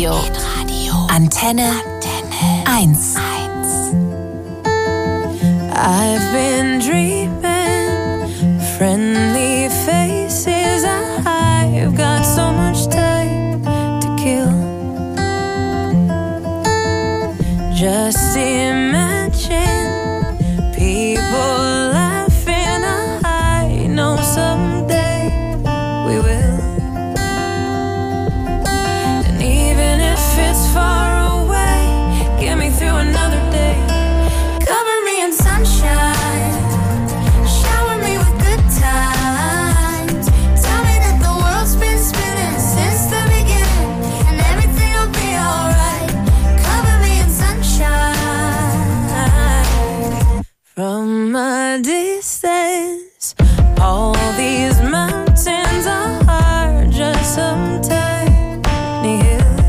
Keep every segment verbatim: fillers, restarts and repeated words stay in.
Hitradio. Antenne eins. I've been dreaming friendly faces. I've got so much time to kill. Just imagine people laughing. I know someday we will. And even if it's far away, get me through another day. Cover me in sunshine, shower me with good times. Tell me that the world's been spinning since the beginning, and everything will be alright. Cover me in sunshine. From a distance, all these mountains are just some tiny hills.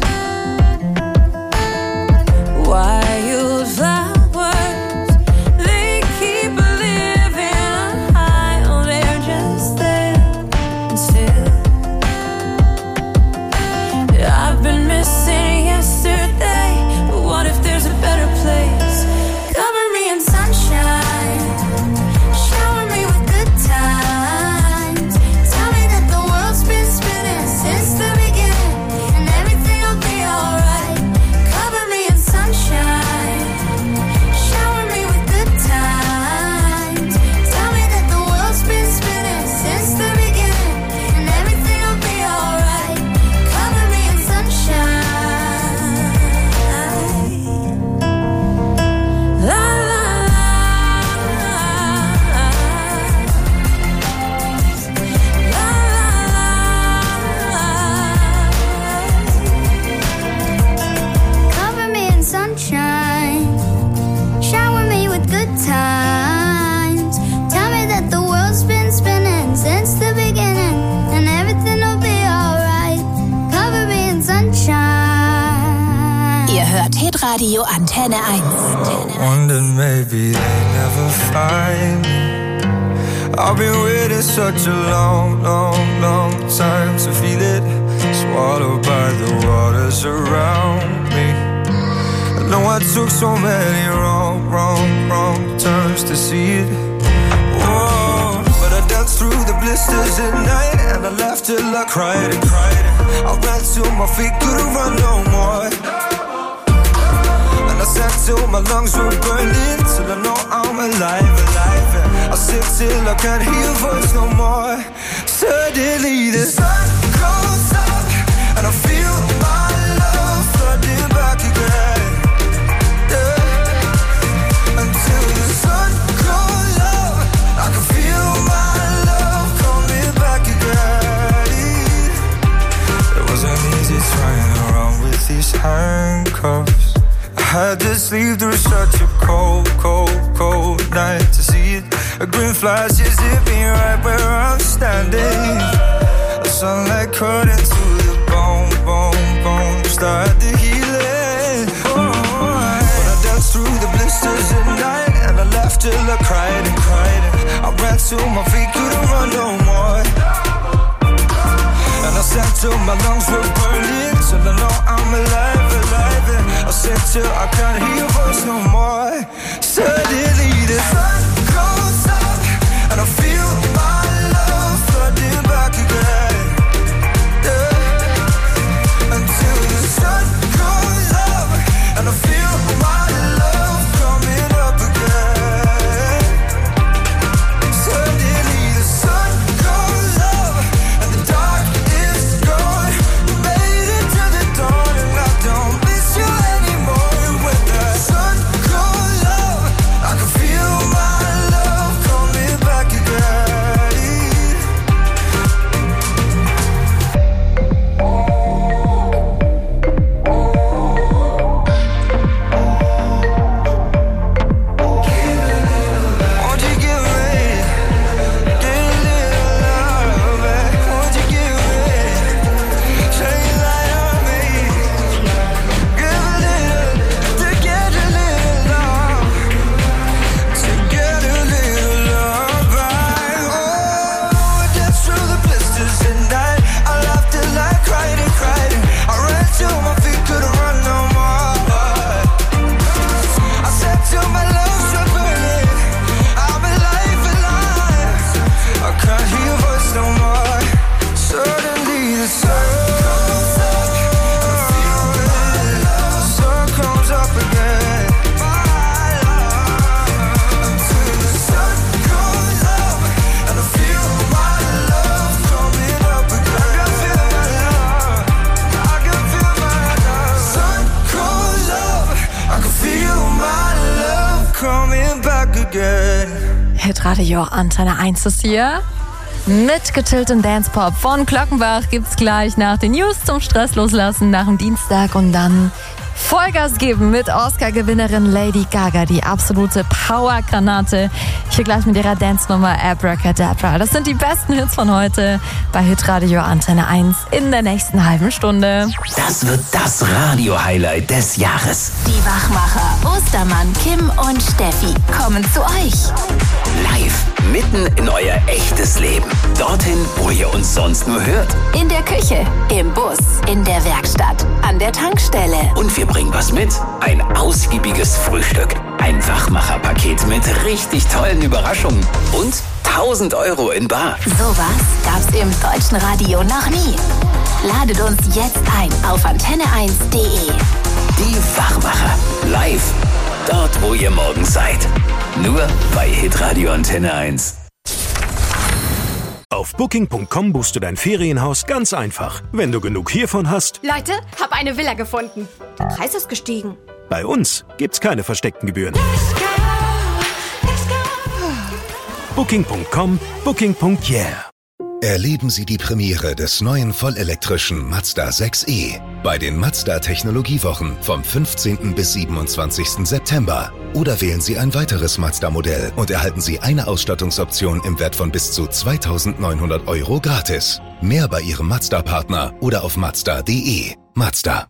Wildflowers, they keep living high. Oh, they're just there and still. I've been missing yesterday, but what if there's a better place? Cover me in sunshine, shower me with good times. Tell me that the world's been spinning since the beginning, and everything will be alright. Cover me in sunshine, shower me with good times. Tell me that the world's been spinning since the beginning, and everything will be alright. Cover me in sunshine. La la la, la la la. Cover me in sunshine, shower me with good times. Tell me that the world's been spinning since the beginning, and everything will be alright. Cover me in sunshine. Ihr hört Hitradio Antenne eins. Wondered maybe they never find me. I've been waiting such a long, long, long time to feel it, swallowed by the waters around me. I know I took so many wrong, wrong, wrong turns to see it. Whoa, but I danced through the blisters at night, and I laughed till I cried and cried. I ran till my feet couldn't run no more. And I sat till my lungs were burning, till I know I'm alive, alive. And I sit till I can't hear your voice no more. Suddenly the sun goes up, and I feel my love flooding back again. Yeah. Until the sun goes up, I can feel my love coming back again. It wasn't easy trying around with these handcuffs. I had to sleep through such a cold, cold, cold night to see it. A green flash is zipping right where I'm standing. The sunlight cut into the bone, bone, bone. Start the healing. Oh, but I danced through the blisters at night, and I laughed till I cried and cried. And I ran till my feet couldn't run no more. And I sang till my lungs were burning, till I know I'm alive, alive. And I sang till I can't hear your voice no more. Suddenly the sun goes up, and I feel my love flooding back again. Yeah. Until the sun goes up, and I feel my love coming up again. Suddenly the sun goes up, and the dark is gone. We made it to the dawn, and I don't miss you anymore. When the sun goes up, I can feel my Hitradio Antenne eins ist hier. Mit gechilltem Dancepop von Glockenbach gibt's gleich nach den News zum Stress loslassen nach dem Dienstag und dann Vollgas geben mit Oscar-Gewinnerin Lady Gaga, die absolute Powergranate. Hier gleich mit ihrer Dance-Nummer Abracadabra. Das sind die besten Hits von heute bei Hitradio Antenne eins in der nächsten halben Stunde. Das wird das Radio-Highlight des Jahres. Die Wachmacher Ostermann, Kim und Steffi kommen zu euch. Live, mitten in euer echtes Leben. Dorthin, wo ihr uns sonst nur hört. In der Küche, im Bus, in der Werkstatt, an der Tankstelle. Und wir bringen was mit. Ein ausgiebiges Frühstück. Ein Wachmacher-Paket mit richtig tollen Überraschungen. Und tausend Euro in bar. Sowas gab's im deutschen Radio noch nie. Ladet uns jetzt ein auf antenne eins punkt de. Die Wachmacher. Live. Dort, wo ihr morgen seid. Nur bei Hitradio Antenne eins. Auf booking punkt com buchst du dein Ferienhaus ganz einfach. Wenn du genug hiervon hast. Leute, hab eine Villa gefunden. Der Preis ist gestiegen. Bei uns gibt's keine versteckten Gebühren. booking punkt com, booking punkt yeah. Erleben Sie die Premiere des neuen vollelektrischen Mazda sechs e bei den Mazda Technologiewochen vom fünfzehnten bis siebenundzwanzigsten September. Oder wählen Sie ein weiteres Mazda-Modell und erhalten Sie eine Ausstattungsoption im Wert von bis zu zweitausendneunhundert Euro gratis. Mehr bei Ihrem Mazda-Partner oder auf mazda punkt de. Mazda.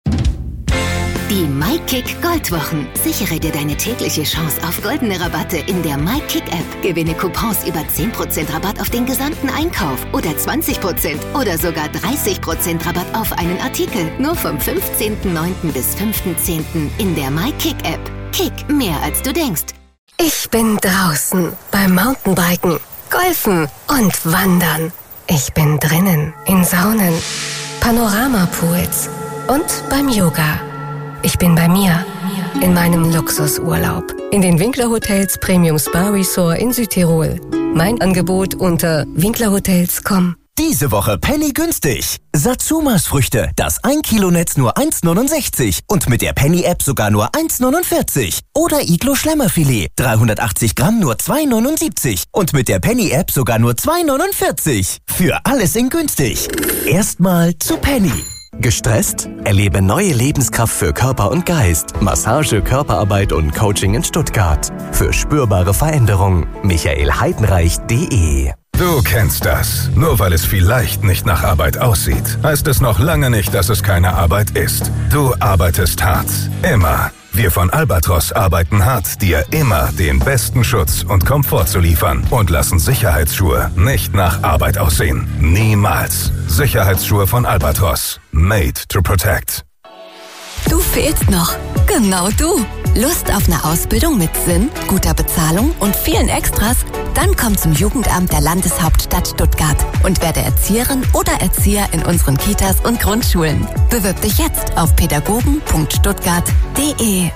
Die MyKick Goldwochen. Sichere dir deine tägliche Chance auf goldene Rabatte in der MyKick-App. Gewinne Coupons über zehn Prozent Rabatt auf den gesamten Einkauf oder zwanzig Prozent oder sogar dreißig Prozent Rabatt auf einen Artikel. Nur vom fünfzehnten neunten bis fünften zehnten in der MyKick-App. Kick, mehr als du denkst. Ich bin draußen beim Mountainbiken, Golfen und Wandern. Ich bin drinnen in Saunen, Panoramapools und beim Yoga. Ich bin bei mir, in meinem Luxusurlaub, in den Winkler Hotels Premium Spa Resort in Südtirol. Mein Angebot unter winklerhotels punkt com. Diese Woche Penny günstig. Satsumas Früchte, das ein Kilo Netz nur eins neunundsechzig und mit der Penny-App sogar nur eins neunundvierzig. Oder Iglo Schlemmerfilet, dreihundertachtzig Gramm nur zwei neunundsiebzig und mit der Penny-App sogar nur zwei neunundvierzig. Für alles in günstig. Erstmal zu Penny. Gestresst? Erlebe neue Lebenskraft für Körper und Geist. Massage, Körperarbeit und Coaching in Stuttgart. Für spürbare Veränderung. michael heidenreich punkt de. Du kennst das. Nur weil es vielleicht nicht nach Arbeit aussieht, heißt es noch lange nicht, dass es keine Arbeit ist. Du arbeitest hart. Immer. Wir von Albatros arbeiten hart, dir immer den besten Schutz und Komfort zu liefern und lassen Sicherheitsschuhe nicht nach Arbeit aussehen. Niemals. Sicherheitsschuhe von Albatros. Made to protect. Du fehlst noch. Genau du. Lust auf eine Ausbildung mit Sinn, guter Bezahlung und vielen Extras? Dann komm zum Jugendamt der Landeshauptstadt Stuttgart und werde Erzieherin oder Erzieher in unseren Kitas und Grundschulen. Bewirb dich jetzt auf pädagogen punkt stuttgart punkt de.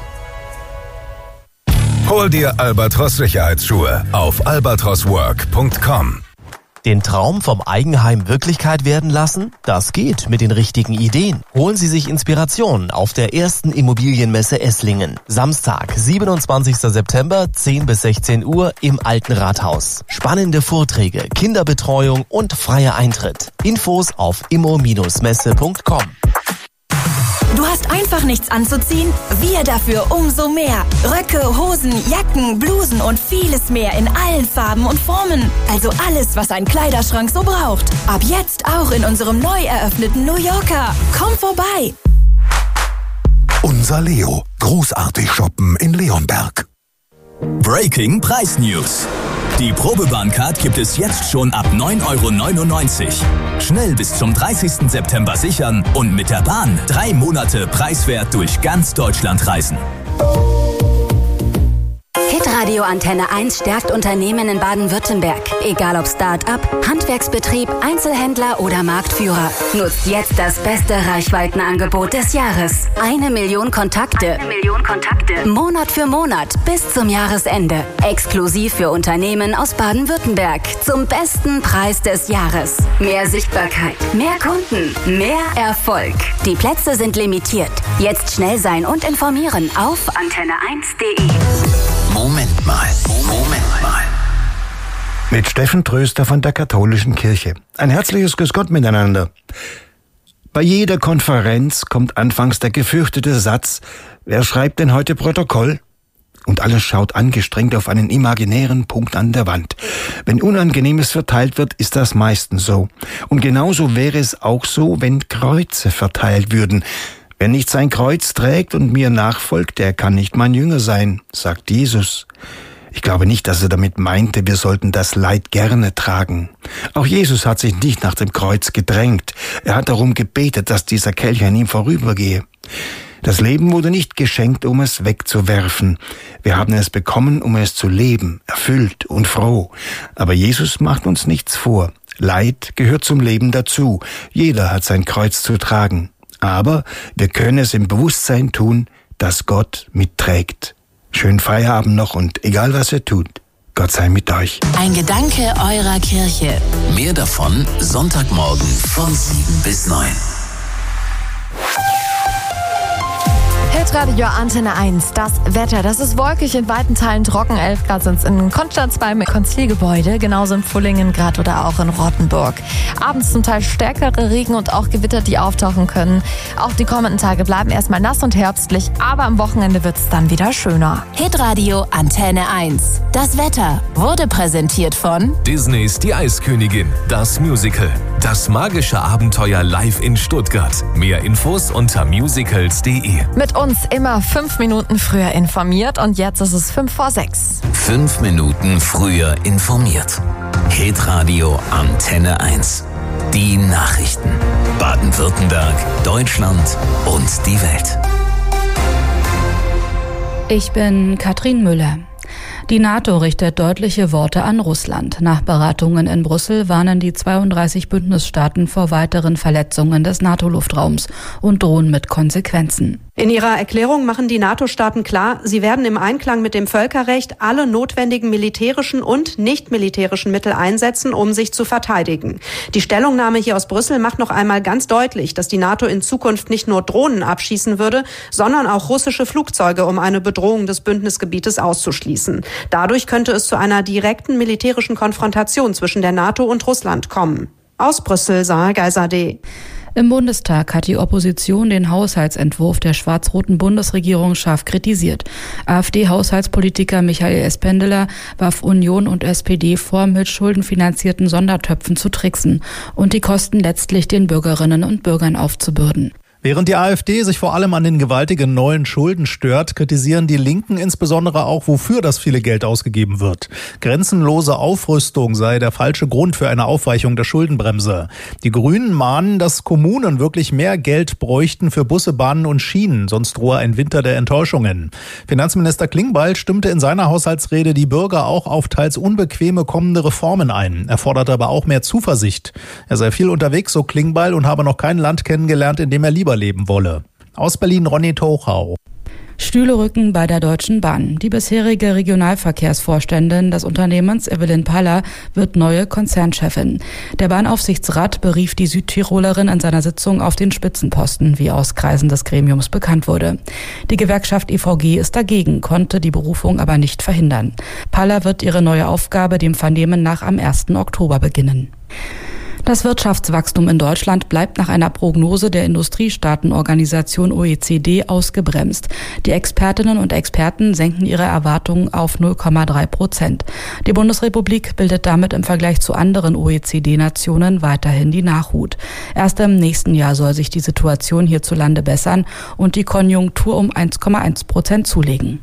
Hol dir Albatros Sicherheitsschuhe auf albatros work punkt com. Den Traum vom Eigenheim Wirklichkeit werden lassen? Das geht mit den richtigen Ideen. Holen Sie sich Inspiration auf der ersten Immobilienmesse Esslingen. Samstag, siebenundzwanzigsten September, zehn bis sechzehn Uhr im Alten Rathaus. Spannende Vorträge, Kinderbetreuung und freier Eintritt. Infos auf immo Bindestrich messe punkt com. Du hast einfach nichts anzuziehen? Wir dafür umso mehr. Röcke, Hosen, Jacken, Blusen und vieles mehr in allen Farben und Formen. Also alles, was ein Kleiderschrank so braucht. Ab jetzt auch in unserem neu eröffneten New Yorker. Komm vorbei. Unser Leo. Großartig shoppen in Leonberg. Breaking Preis News. Die Probebahncard gibt es jetzt schon ab neun Euro neunundneunzig. Schnell bis zum dreißigsten September sichern und mit der Bahn drei Monate preiswert durch ganz Deutschland reisen. Hitradio Antenne eins stärkt Unternehmen in Baden-Württemberg. Egal ob Start-up, Handwerksbetrieb, Einzelhändler oder Marktführer. Nutzt jetzt das beste Reichweitenangebot des Jahres. Eine Million Kontakte. Eine Million Kontakte. Monat für Monat bis zum Jahresende. Exklusiv für Unternehmen aus Baden-Württemberg. Zum besten Preis des Jahres. Mehr Sichtbarkeit, mehr Kunden, mehr Erfolg. Die Plätze sind limitiert. Jetzt schnell sein und informieren auf antenne eins punkt de. Moment mal, Moment mal. Mit Steffen Tröster von der Katholischen Kirche. Ein herzliches Grüß Gott miteinander. Bei jeder Konferenz kommt anfangs der gefürchtete Satz: Wer schreibt denn heute Protokoll? Und alles schaut angestrengt auf einen imaginären Punkt an der Wand. Wenn Unangenehmes verteilt wird, ist das meistens so. Und genauso wäre es auch so, wenn Kreuze verteilt würden. Wer nicht sein Kreuz trägt und mir nachfolgt, der kann nicht mein Jünger sein, sagt Jesus. Ich glaube nicht, dass er damit meinte, wir sollten das Leid gerne tragen. Auch Jesus hat sich nicht nach dem Kreuz gedrängt. Er hat darum gebetet, dass dieser Kelch an ihm vorübergehe. Das Leben wurde nicht geschenkt, um es wegzuwerfen. Wir haben es bekommen, um es zu leben, erfüllt und froh. Aber Jesus macht uns nichts vor. Leid gehört zum Leben dazu. Jeder hat sein Kreuz zu tragen. Aber wir können es im Bewusstsein tun, dass Gott mitträgt. Schönen Feierabend noch und egal was ihr tut, Gott sei mit euch. Ein Gedanke eurer Kirche. Mehr davon Sonntagmorgen von sieben bis neun. Hitradio Antenne eins, das Wetter, das ist wolkig, in weiten Teilen trocken, elf Grad sind es in Konstanz beim Konzilgebäude, genauso in Pfullingen Grad oder auch in Rottenburg. Abends zum Teil stärkere Regen und auch Gewitter, die auftauchen können. Auch die kommenden Tage bleiben erstmal nass und herbstlich, aber am Wochenende wird es dann wieder schöner. Hitradio Antenne eins. Das Wetter wurde präsentiert von Disneys Die Eiskönigin, das Musical. Das magische Abenteuer live in Stuttgart. Mehr Infos unter musicals punkt de. Mit uns immer fünf Minuten früher informiert und jetzt ist es fünf vor sechs. Fünf Minuten früher informiert. Hitradio Antenne eins. Die Nachrichten. Baden-Württemberg, Deutschland und die Welt. Ich bin Katrin Müller. Die NATO richtet deutliche Worte an Russland. Nach Beratungen in Brüssel warnen die zweiunddreißig Bündnisstaaten vor weiteren Verletzungen des NATO-Luftraums und drohen mit Konsequenzen. In ihrer Erklärung machen die NATO-Staaten klar, sie werden im Einklang mit dem Völkerrecht alle notwendigen militärischen und nicht militärischen Mittel einsetzen, um sich zu verteidigen. Die Stellungnahme hier aus Brüssel macht noch einmal ganz deutlich, dass die NATO in Zukunft nicht nur Drohnen abschießen würde, sondern auch russische Flugzeuge, um eine Bedrohung des Bündnisgebietes auszuschließen. Dadurch könnte es zu einer direkten militärischen Konfrontation zwischen der NATO und Russland kommen. Aus Brüssel, Sarah Geisadeh. Im Bundestag hat die Opposition den Haushaltsentwurf der schwarz-roten Bundesregierung scharf kritisiert. AfD-Haushaltspolitiker Michael Espendeler warf Union und S P D vor, mit schuldenfinanzierten Sondertöpfen zu tricksen und die Kosten letztlich den Bürgerinnen und Bürgern aufzubürden. Während die AfD sich vor allem an den gewaltigen neuen Schulden stört, kritisieren die Linken insbesondere auch, wofür das viele Geld ausgegeben wird. Grenzenlose Aufrüstung sei der falsche Grund für eine Aufweichung der Schuldenbremse. Die Grünen mahnen, dass Kommunen wirklich mehr Geld bräuchten für Busse, Bahnen und Schienen, sonst drohe ein Winter der Enttäuschungen. Finanzminister Klingbeil stimmte in seiner Haushaltsrede die Bürger auch auf teils unbequeme kommende Reformen ein. Er forderte aber auch mehr Zuversicht. Er sei viel unterwegs, so Klingbeil, und habe noch kein Land kennengelernt, in dem er lieber leben wolle. Aus Berlin Ronny Tochau. Stühle rücken bei der Deutschen Bahn. Die bisherige Regionalverkehrsvorständin des Unternehmens Evelyn Paller wird neue Konzernchefin. Der Bahnaufsichtsrat berief die Südtirolerin in seiner Sitzung auf den Spitzenposten, wie aus Kreisen des Gremiums bekannt wurde. Die Gewerkschaft E V G ist dagegen, konnte die Berufung aber nicht verhindern. Paller wird ihre neue Aufgabe dem Vernehmen nach am ersten Oktober beginnen. Das Wirtschaftswachstum in Deutschland bleibt nach einer Prognose der Industriestaatenorganisation O E C D ausgebremst. Die Expertinnen und Experten senken ihre Erwartungen auf null Komma drei Prozent. Die Bundesrepublik bildet damit im Vergleich zu anderen O E C D-Nationen weiterhin die Nachhut. Erst im nächsten Jahr soll sich die Situation hierzulande bessern und die Konjunktur um eins Komma eins Prozent zulegen.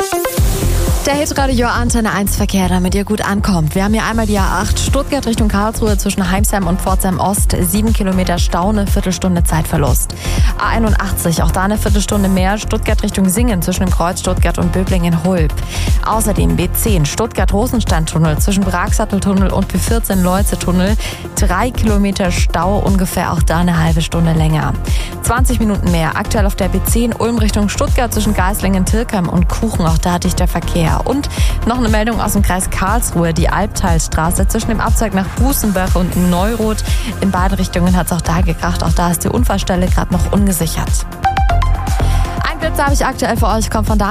Der Hitradio Antenne eins Verkehr, damit ihr gut ankommt. Wir haben hier einmal die A acht Stuttgart Richtung Karlsruhe zwischen Heimsheim und Pforzheim Ost. Sieben Kilometer Stau, eine Viertelstunde Zeitverlust. A einundachtzig, auch da eine Viertelstunde mehr. Stuttgart Richtung Singen zwischen dem Kreuz Stuttgart und Böblingen-Hulb. Außerdem B zehn Stuttgart-Rosenstein-Tunnel zwischen Bragsattel-Tunnel und B vierzehn Leuze-Tunnel. Drei Kilometer Stau, ungefähr auch da eine halbe Stunde länger. zwanzig Minuten mehr. Aktuell auf der B zehn Ulm Richtung Stuttgart zwischen Geislingen, Tilkheim und Kuchen. Auch da dichter Verkehr. Und noch eine Meldung aus dem Kreis Karlsruhe. Die Albtalstraße zwischen dem Abzweig nach Bußenbach und Neuroth. In beiden Richtungen hat es auch da gekracht. Auch da ist die Unfallstelle gerade noch ungesichert. Ein Blitz habe ich aktuell für euch, kommt von da.